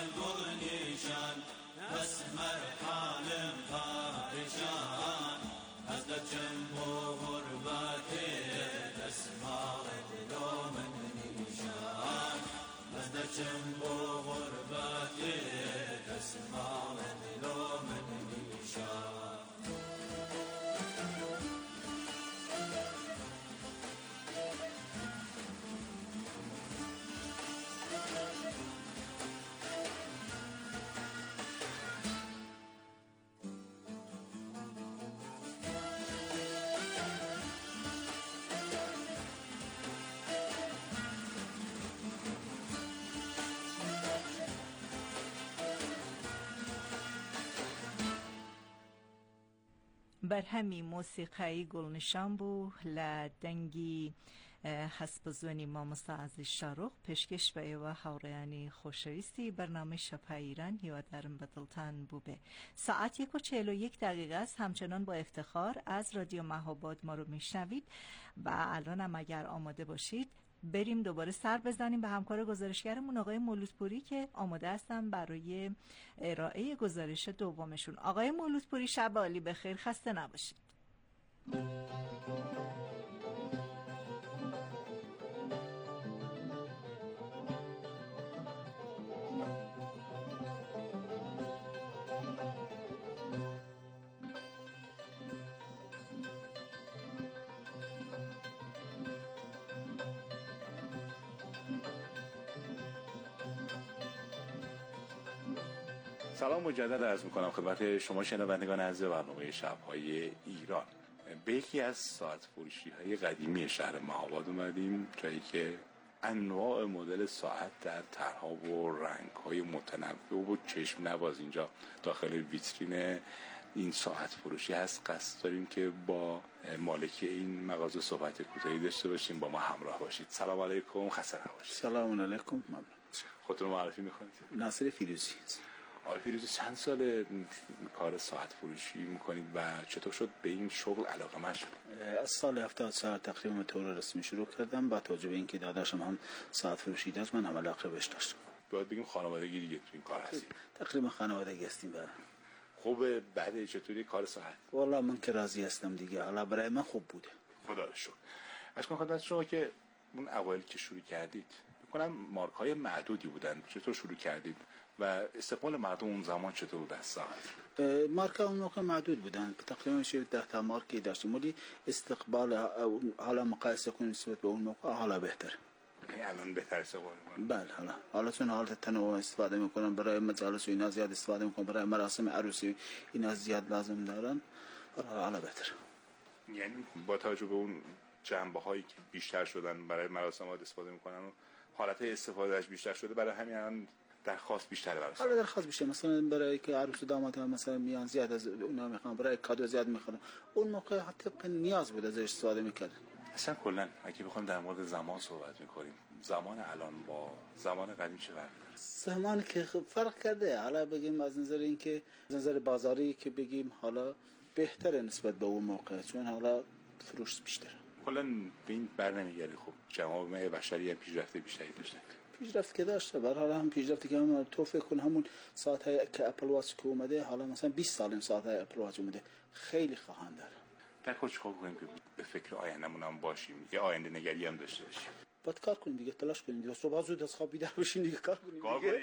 گل نیشان اسمر حالم پریشان از لجم و غربت اسمار دلو من نیشان از لجم و غربت اسمار دلو من نیشان بر همی موسیقی گلنشان بو لدنگی حسب زونی مامستا عزیز شاروخ پشکش به ایوه حوریانی خوشویستی برنامه شب ایران هیوا درم بدلتن بو به ساعت 1:41 است. همچنان با افتخار از رادیو مهاباد ما رو میشنوید و الان هم اگر آماده باشید بریم دوباره سر بزنیم به همکار گزارشگرمون آقای مولودپوری که آماده هستن برای ارائه گزارش دومشون. آقای مولودپوری شب عالی بخیر، خسته نباشید. سلام مجدد عرض میکنم خدمت شما شنوندگان عزیز برنامه شب‌های ایران. به یکی از ساعت فروشی های قدیمی شهر مهاباد اومدیم، جایی که انواع مدل ساعت در طرح‌ها و رنگ‌های متنوع و چشم نواز اینجا داخل ویترین این ساعت فروشی هست. قصد داریم که با مالک این مغازه صحبت کوتاهی داشته باشیم، با ما همراه باشید. سلام علیکم، خسته نباشید. سلام علیکم، ممنون. خودتون معرفی می‌کنید؟ ناصر فیروزی. آقای فیروزی چند سال کار ساعت فروشی میکنید و چطور شد به این شغل علاقه‌مند شد؟ از سال 74 تقریبا به طور رسمی شروع کردم، با توجه به اینکه داداشم هم ساعت فروشی داشت من هم علاقه بهش داشتم. باید بگیم خانوادگی دیگه تو این کار هستید؟ تقریبا خانوادگی هستیم. خوبه بعد چطوری کار ساعت؟ والله من که راضی هستم دیگه، حالا برای من خوب بوده. خدا رو شکر. اشکان خدمت شما که اون اوایل که شروع کردید می‌کنم مارک‌های معدودی بودن، چطور شروع کردید و استقبال مردم اون زمان چطور بود از ساعت؟ مارک‌ها اون موقع محدود بودن، تقریبا 10 تا مارکی داشتیم، ولی استقبال حالا مقایسه کنیم نسبت به اون موقع حالا بهتر. الان بهتر استقبال می‌کنن؟ بله، حالا چون حالت تنوع استفاده می‌کنن، برای مجالس و اینا زیاد استفاده می‌کنن، برای مراسم عروسی اینا زیاد لازم دارن، حالا بهتر. یعنی با توجه به اون جنبه‌هایی که بیشتر شدن برای مراسمات استفاده می‌کنن و حالت استفادهش بیشتر شده، برای همین الان درخواست بیشتره برای حالا درخواست بیشتر، مثلا برای که عروس و داماد مثلا میان زیاد از اونا میخوان، برای کادو زیاد میخوان، اون موقع حتی نیاز بود ازش استفاده میکردن. اصلا کلا اگه بخوایم در مورد زمان صحبت میکنیم، زمان الان با زمان قدیم چه فرقی داره؟ زمان که فرق کرده، حالا بگیم از نظر اینکه از نظر بازاری که بگیم حالا بهتره نسبت به اون موقع، چون حالا فروش بیشتره. کلا به این برنمیگردی. خب جوامع بشری هم پیشرفت بیشتری داشته. پیشرفت که داشته، برای حالا هم پیشرفتی که هم تو فکر کن همون ساعت‌های که اپل واچ که اومده، حالا مثلا 20 سال این ساعت‌های اپل واچ اومده، خیلی خواهان داره. در کل چیکار کنیم که به فکر آینده‌مون هم باشیم، یه آینده نگری هم داشته باشیم؟ باید کار کنیم دیگه، تلاش کنیم دیگه، صبح زود از خواب بیدار بشین دیگه، کار کنیم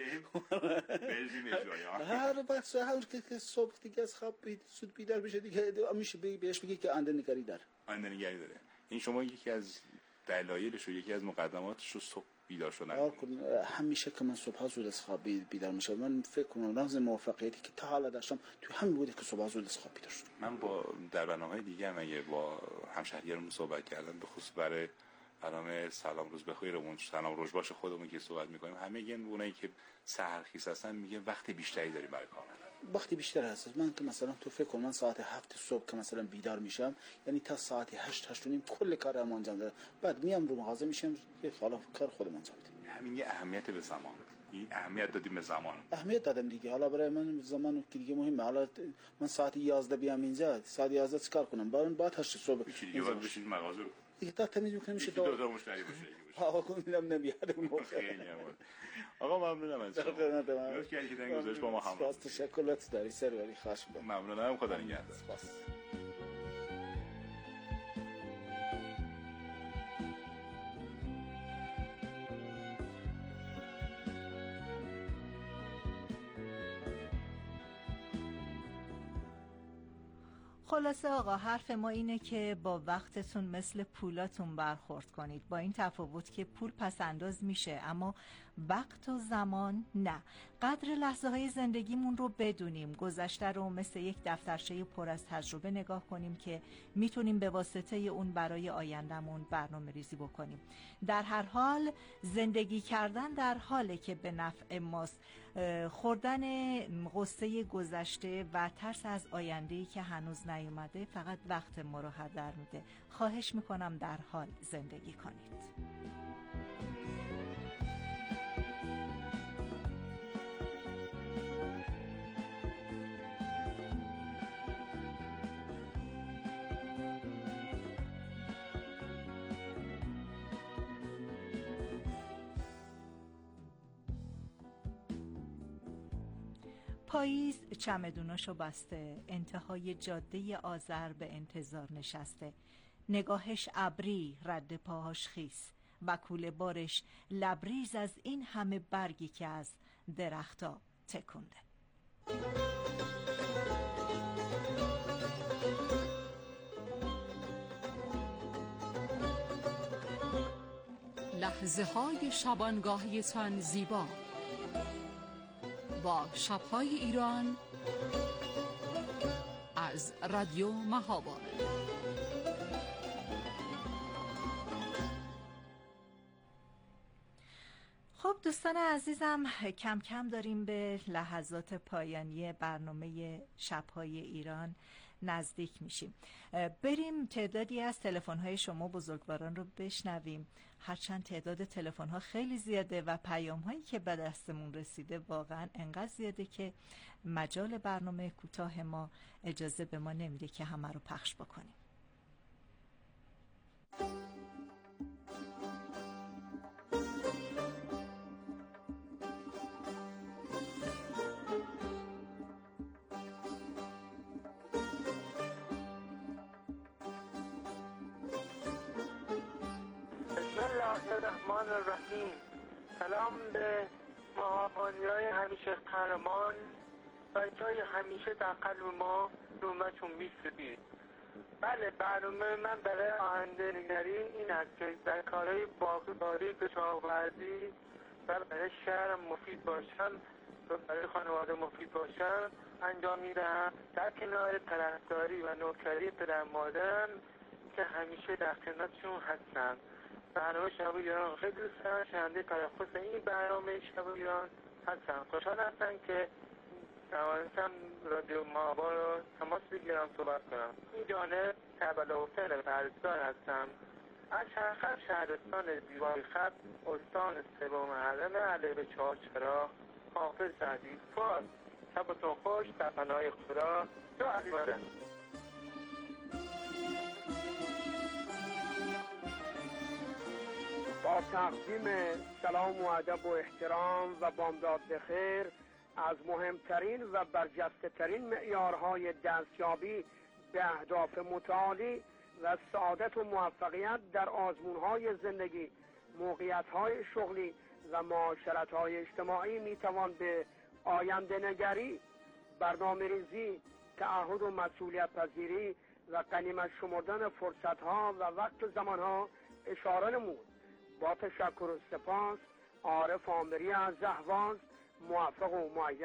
بنزین اجرایی هر وقت هر که صبح دیگه از خواب زود بیدار بشه دیگه، میشه بهش بگی که آینده نگری داره. آینده نگری داره. این شما یکی از دلایلش و یکی از مقدماتش رو صبح بیدار شدن. همیشه که من صبح زود از خواب بیدار میشم، من فکر کنم راز موفقیتی که تا حالا داشتم تو همین بوده که صبح زود از خواب بیدار شدم. من در برنامه‌های دیگه هم اگه با همشهریانمون صحبت کردم، به خصوص برای برنامه سلام روز بخیرمون، سلام روز باش خودمون که صحبت می‌کنیم، همه میگن اونایی که سحرخیز هستن میگن وقت بیشتری داریم برای کار. وقتی بیشتر هست. من که مثلا تو فکر کن من ساعت 7 صبح که مثلا بیدار میشم، یعنی تا ساعت 8 و نیم کل کارم انجام دادم، بعد میام رو مغازه میشم یه حالا کار خودم انجام میدم. همین یه اهمیت به زمان، این اهمیت دادیم به زمان. اهمیت دادم دیگه. حالا برای من زمان که دیگه مهمه. حالا من ساعت 11 بیام اینجا، ساعت 11 چیکار کنم؟ بعد 8 صبح دیگه باید بشین مغازه رو دیگه تا تمیز میکنم، میشه دو تا مشتری باشه. هوا کن میدم نمیاد اون موقع. خیلی ممنون آقا، ممنونم از شما. لطف کردید این گزارش با ما همراه باشید. تشکرات داری سروری، خواهش می‌کنم. ممنونم، خدا نگهدار. خلاصه آقا، حرف ما اینه که با وقتتون مثل پولاتون برخورد کنید، با این تفاوت که پول پس انداز میشه اما وقت و زمان نه. قدر لحظه های زندگیمون رو بدونیم، گذشته رو مثل یک دفترچه پر از تجربه نگاه کنیم که میتونیم به واسطه اون برای آیندهمون برنامه ریزی بکنیم. در هر حال زندگی کردن در حاله که به نفع ماست. خوردن قصه گذشته و ترس از آینده‌ای که هنوز نیومده فقط وقت ما رو هدر میده. خواهش میکنم در حال زندگی کنید. پاییز چمدوناشو بسته، انتهای جاده آذر به انتظار نشسته، نگاهش ابری، رد پاهاش خیس و کوله بارش لبریز از این همه برگی که از درختا تکونده. لحظه های شبانگاهیتان زیبا با شب‌های ایران از رادیو مهاباد. خب دوستان عزیزم، کم کم داریم به لحظات پایانی برنامه شب‌های ایران نزدیک میشیم. بریم تعدادی از تلفن‌های شما بزرگواران رو بشنویم. هرچند تعداد تلفن‌ها خیلی زیاده و پیام‌هایی که به دستمون رسیده واقعا انقدر زیاده که مجال برنامه کوتاه ما اجازه به ما نمیده که همه رو پخش بکنیم. الرحمن الرحیم. سلام به مهابادی‌های همیشه قهرمان، بچه‌های همیشه در قلب ما نومتون می‌سپید. بله، برنامه من برای آینده نگری این است که در کارهای باغبانی، کشاورزی و برای شهرم مفید باشم و برای خانواده مفید باشم انجام میدهم، در کنار پرستاری و نوکری پدر مادرم که همیشه در خدمتشون هستم. برنامه شب ایران خیلی دوست دارم، شنونده تلفظ این برنامه شب ایران هستم. خوشحال هستم که توانستم رادیو مهاباد رو تماس بگیرم، صحبت کنم. این جانب کربلا حسین پرستار هستم از شرخط شهرستان زیبای خط، استان سوم حرم علیه چهارچراغ، حافظ عزیز فاز. شبتون خوش، در پناه خدا. دو علیواره. با تقدیم سلام و ادب و احترام و بامداد بخیر از مهمترین و برجسته ترین معیارهای دستیابی به اهداف متعالی و سعادت و موفقیت در آزمونهای زندگی، موقعیت‌های شغلی و معاشرت‌های اجتماعی میتوان به آینده نگری، برنامه ریزی، تعهد و مسئولیت پذیری و غنیمت شمردن فرصت‌ها و وقت و زمان‌ها اشاره نمود. با تشکر و سپاس، عارف آمری از اهواز، موفق و مؤید.